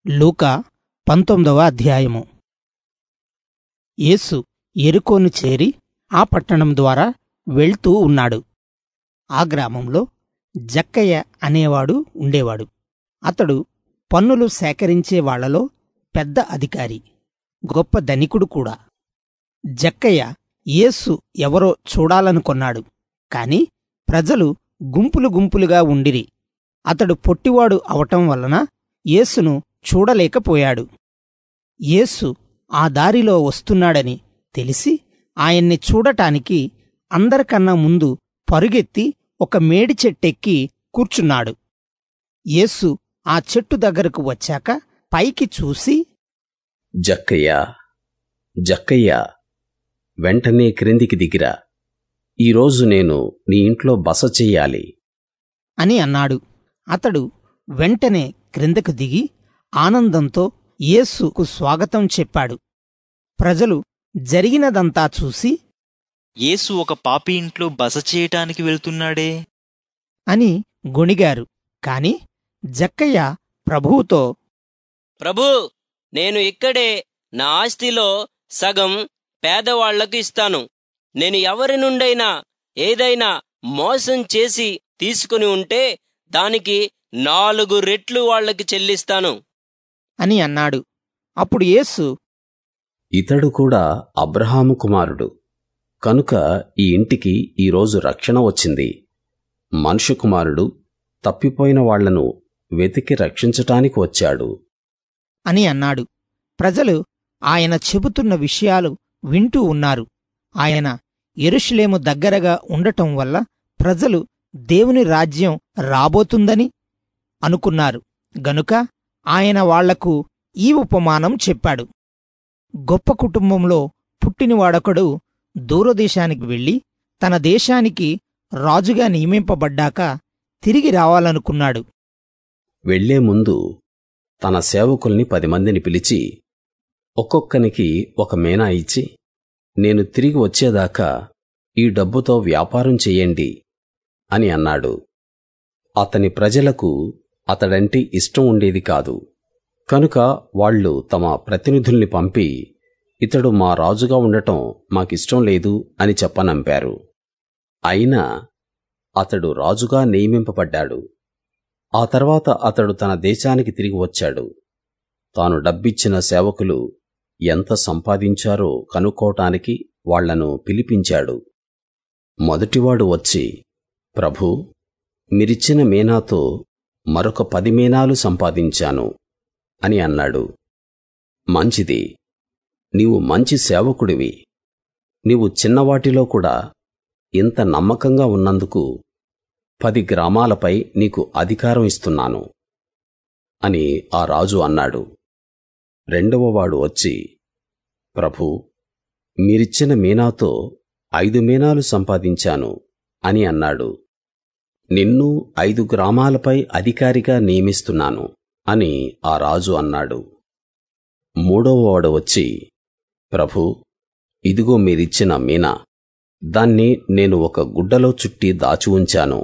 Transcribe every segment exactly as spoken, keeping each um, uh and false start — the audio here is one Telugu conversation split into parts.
లూకా పంతొమ్మిదవ అధ్యాయము. యేసు యెరికోను చేరి ఆ పట్టణం ద్వారా వెళ్తూ ఉన్నాడు. ఆ గ్రామంలో జక్కయ్య అనేవాడు ఉండేవాడు. అతడు పన్నులు సేకరించే వాళ్లలో పెద్ద అధికారి, గొప్ప ధనికుడు కూడా. జక్కయ్య యేసు ఎవరో చూడాలనుకొన్నాడు. కాని ప్రజలు గుంపులు గుంపులుగా ఉండిరి. అతడు పొట్టివాడు అవటం వలన యేసును చూడలేకపోయాడు. యేసు ఆ దారిలో వస్తున్నాడని తెలిసి ఆయన్ని చూడటానికి అందరికన్నా ముందు పరుగెత్తి ఒక మేడి చెట్టెక్కి కూర్చున్నాడు. యేసు ఆ చెట్టు దగ్గరకు వచ్చాక పైకి చూసి, జక్కయ్యా, జక్కయ్యా, వెంటనే క్రిందికి దిగిరా. ఈరోజు నేను నీ ఇంట్లో బస చెయ్యాలి అని అన్నాడు. అతడు వెంటనే క్రిందకు దిగి ఆనందంతో యేసుకు స్వాగతం చెప్పాడు. ప్రజలు జరిగినదంతా చూసి, యేసు ఒక పాపి ఇంట్లో బస చేయటానికి వెళ్తున్నాడే అని గొణిగారు. కాని జక్కయ్య ప్రభువుతో, ప్రభూ, నేను ఇక్కడే నా ఆస్తిలో సగం పేదవాళ్లకు ఇస్తాను. నేను ఎవరి నుండైనా ఏదైనా మోసం చేసి తీసుకుని ఉంటే దానికి నాలుగు రెట్లు వాళ్లకి చెల్లిస్తాను అని అన్నాడు. అప్పుడు యేసు, ఇతడు కూడా అబ్రహాము కుమారుడు, కనుక ఈ ఇంటికి ఈరోజు రక్షణ వచ్చింది. మనుష్య కుమారుడు తప్పిపోయిన వాళ్లను వెతికి రక్షించటానికి వచ్చాడు అని అన్నాడు. ప్రజలు ఆయన చెబుతున్న విషయాలు వింటూ ఉన్నారు. ఆయన యెరూషలేము దగ్గరగా ఉండటం వల్ల ప్రజలు దేవుని రాజ్యం రాబోతుందని అనుకున్నారు. గనుక ఆయన వాళ్లకు ఈ ఉపమానం చెప్పాడు. గొప్ప కుటుంబంలో పుట్టినవాడొకడు దూరదేశానికి వెళ్లి తన దేశానికి రాజుగా నియమింపబడ్డాక తిరిగి రావాలనుకున్నాడు. వెళ్లే ముందు తన సేవకుల్ని పది మందిని పిలిచి, ఒక్కొక్కనికి ఒక మేనా ఇచ్చి, నేను తిరిగి వచ్చేదాకా ఈ డబ్బుతో వ్యాపారం చెయ్యండి అని అన్నాడు. అతని ప్రజలకు అతడంటే ఇష్టం ఉండేది కాదు. కనుక వాళ్లు తమ ప్రతినిధుల్ని పంపి, ఇతడు మా రాజుగా ఉండటం మాకిష్టం లేదు అని చెప్పనంపారు. అయినా అతడు రాజుగా నియమింపబడ్డాడు. ఆ తర్వాత అతడు తన దేశానికి తిరిగి వచ్చాడు. తాను డబ్బిచ్చిన సేవకులు ఎంత సంపాదించారో కనుక్కోటానికి వాళ్లను పిలిపించాడు. మొదటివాడు వచ్చి, ప్రభూ, మీరిచ్చిన మేనాతో మరొక పది మేనాలు సంపాదించాను అని అన్నాడు. మంచిది, నీవు మంచి సేవకుడివి. నీవు చిన్నవాటిలో కూడా ఇంత నమ్మకంగా ఉన్నందుకు పది గ్రామాలపై నీకు అధికారం ఇస్తున్నాను అని ఆ రాజు అన్నాడు. రెండవవాడు వచ్చి, ప్రభూ, మీరిచ్చిన మేనాతో ఐదు మేనాలు సంపాదించాను అని అన్నాడు. నిన్ను ఐదు గ్రామాలపై అధికారిగా నియమిస్తున్నాను అని ఆ రాజు అన్నాడు. మూడవవాడు వచ్చి, ప్రభూ, ఇదిగో మీరిచ్చిన మీనా, దాన్ని నేను ఒక గుడ్డలో చుట్టి దాచి ఉంచాను.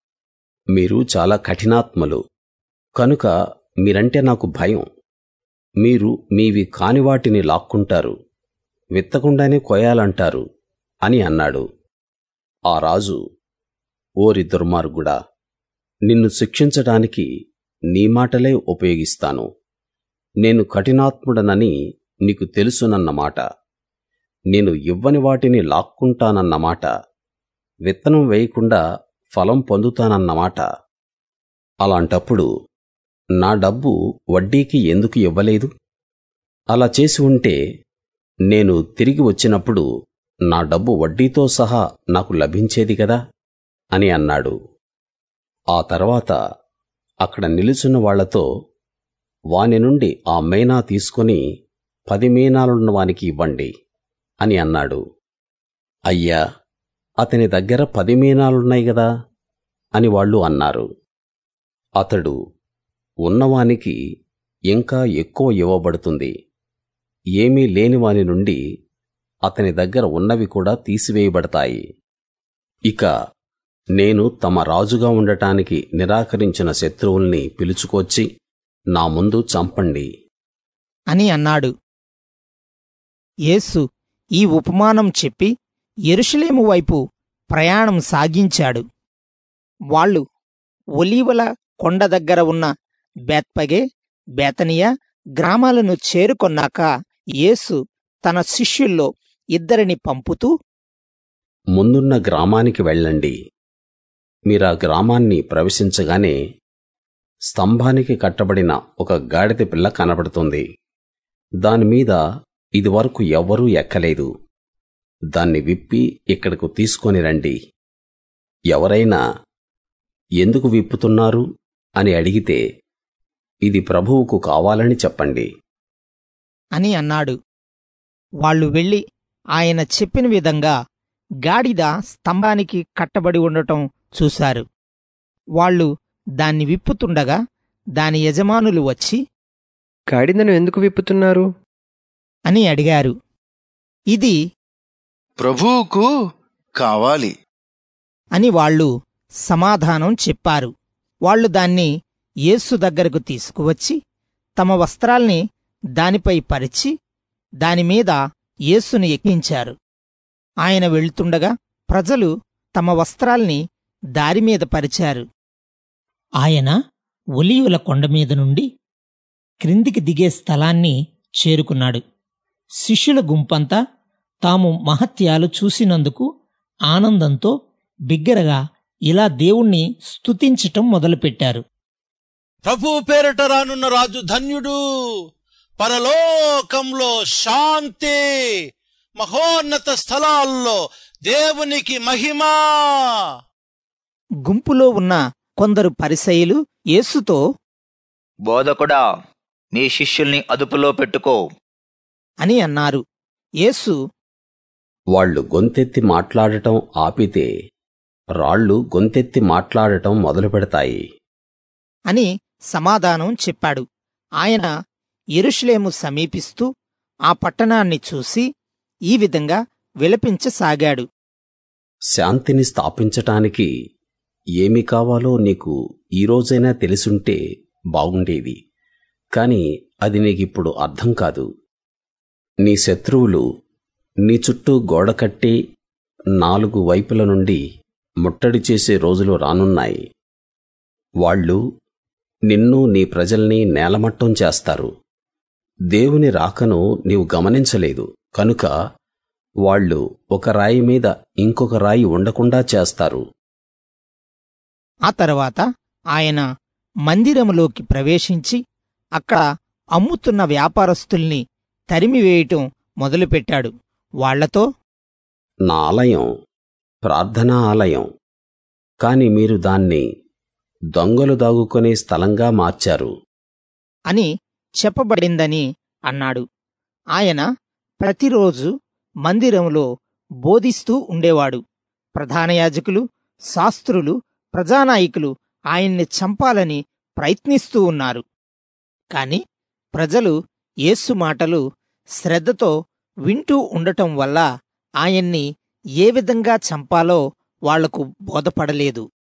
మీరు చాలా కఠినాత్ములు, కనుక మీరంటే నాకు భయం. మీరు మీవి కాని వాటిని లాక్కుంటారు, విత్తకుండానే కొయ్యాలంటారు అని అన్నాడు. ఆ రాజు, ఓరి దుర్మార్గుడా, నిన్ను శిక్షించడానికి నీ మాటలే ఉపయోగిస్తాను. నేను కఠినాత్ముడనని నీకు తెలుసునన్నమాట. నేను ఇవ్వని వాటిని లాక్కుంటానన్నమాట. విత్తనం వేయకుండా ఫలం పొందుతానన్నమాట. అలాంటప్పుడు నా డబ్బు వడ్డీకి ఎందుకు ఇవ్వలేదు? అలా చేసి ఉంటే నేను తిరిగి వచ్చినప్పుడు నా డబ్బు వడ్డీతో సహా నాకు లభించేది కదా అని అన్నాడు. ఆ తర్వాత అక్కడ నిలుచున్న వాళ్లతో, వాని నుండి ఆ మేనా తీసుకుని పది మేనాలున్న వానికి ఇవ్వండి అని అన్నాడు. అయ్యా, అతని దగ్గర పది మేనాలున్నాయి గదా అని వాళ్ళు అన్నారు. అతడు, ఉన్నవానికి ఇంకా ఎక్కువ ఇవ్వబడుతుంది. ఏమీ లేనివాని నుండి అతని దగ్గర ఉన్నవి కూడా తీసివేయబడతాయి. ఇక నేను తమ రాజుగా ఉండటానికి నిరాకరించిన శత్రువుల్ని పిలుచుకొచ్చి నా ముందు చంపండి అని అన్నాడు. యేసు ఈ ఉపమానం చెప్పి యెరూషలేము వైపు ప్రయాణం సాగించాడు. వాళ్ళు ఒలీవల కొండ దగ్గర ఉన్న బేత్పగే, బేతనియా గ్రామాలను చేరుకొన్నాక యేసు తన శిష్యుల్లో ఇద్దరిని పంపుతూ, ముందున్న గ్రామానికి వెళ్ళండి. మీరా గ్రామాన్ని ప్రవేశించగానే స్తంభానికి కట్టబడిన ఒక గాడిద పిల్ల కనబడుతుంది. దానిమీద ఇదివరకు ఎవ్వరూ ఎక్కలేదు. దాన్ని విప్పి ఇక్కడకు తీసుకొని రండి. ఎవరైనా ఎందుకు విప్పుతున్నారు అని అడిగితే ఇది ప్రభువుకు కావాలని చెప్పండి అని అన్నాడు. వాళ్ళు వెళ్ళి ఆయన చెప్పిన విధంగా గాడిద స్తంభానికి కట్టబడి ఉండటం చూశారు. వాళ్ళు దాన్ని విప్పుతుండగా దాని యజమానులు వచ్చి, గాడిదను ఎందుకు విప్పుతున్నారు అని అడిగారు. ఇది ప్రభువుకు కావాలి అని వాళ్ళు సమాధానం చెప్పారు. వాళ్ళు దాన్ని యేసు దగ్గరకు తీసుకువచ్చి తమ వస్త్రాల్ని దానిపై పరిచి దానిమీద యేసుని ఎక్కించారు. ఆయన వెళ్తుండగా ప్రజలు తమ వస్త్రాల్ని దారిమీద పరిచారు. ఆయన ఒలీవల కొండమీద నుండి క్రిందికి దిగే స్థలాన్ని చేరుకున్నాడు. శిష్యుల గుంపంతా తాము మహత్యాలు చూసినందుకు ఆనందంతో బిగ్గరగా ఇలా దేవుణ్ణి స్తుతించటం మొదలుపెట్టారు. ప్రభువు పేరట రానున్న రాజు ధన్యుడు, పరలోకంలో శాంతి, మహోన్నత స్థలాల్లో దేవునికి మహిమా. గుంపులో ఉన్న కొందరు పరిసయ్యులు యేసుతో, బోధకుడా, మీ శిష్యుల్ని అదుపులో పెట్టుకో అని అన్నారు. యేసు, వాళ్ళు గొంతెత్తి మాట్లాడటం ఆపితే రాళ్ళు గొంతెత్తి మాట్లాడటం మొదలుపెడతాయి అని సమాధానం చెప్పాడు. ఆయన యెరూషలేము సమీపిస్తూ ఆ పట్టణాన్ని చూసి ఈ విధంగా విలపించసాగాడు. శాంతిని స్థాపించటానికి ఏమి కావాలో నీకు ఈరోజైనా తెలిసుంటే బాగుండేది. కాని అది నీకిప్పుడు అర్థం కాదు. నీ శత్రువులు నీ చుట్టూ గోడకట్టి నాలుగు వైపుల నుండి ముట్టడి చేసే రోజులు రానున్నాయి. వాళ్ళు నిన్ను, నీ ప్రజల్ని నేలమట్టం చేస్తారు. దేవుని రాకను నీవు గమనించలేదు కనుక వాళ్ళు ఒక రాయి మీద ఇంకొక రాయి ఉండకుండా చేస్తారు. ఆ తర్వాత ఆయన మందిరములోకి ప్రవేశించి అక్కడ అమ్ముతున్న వ్యాపారస్తుల్ని తరిమివేయటం మొదలుపెట్టాడు. వాళ్లతో, నా ఆలయం ప్రార్థనా ఆలయం, కాని మీరు దాన్ని దొంగలు దాగుకునే స్థలంగా మార్చారు అని చెప్పబడిందని అన్నాడు. ఆయన ప్రతిరోజు మందిరంలో బోధిస్తూ ఉండేవాడు. ప్రధాన యాజకులు, శాస్త్రులు, ప్రజానాయకులు ఆయన్ని చంపాలని ప్రయత్నిస్తూ ఉన్నారు. కాని ప్రజలు యేసు మాటలు శ్రద్ధతో వింటూ ఉండటం వల్ల ఆయన్ని ఏ విధంగా చంపాలో వాళ్లకు బోధపడలేదు.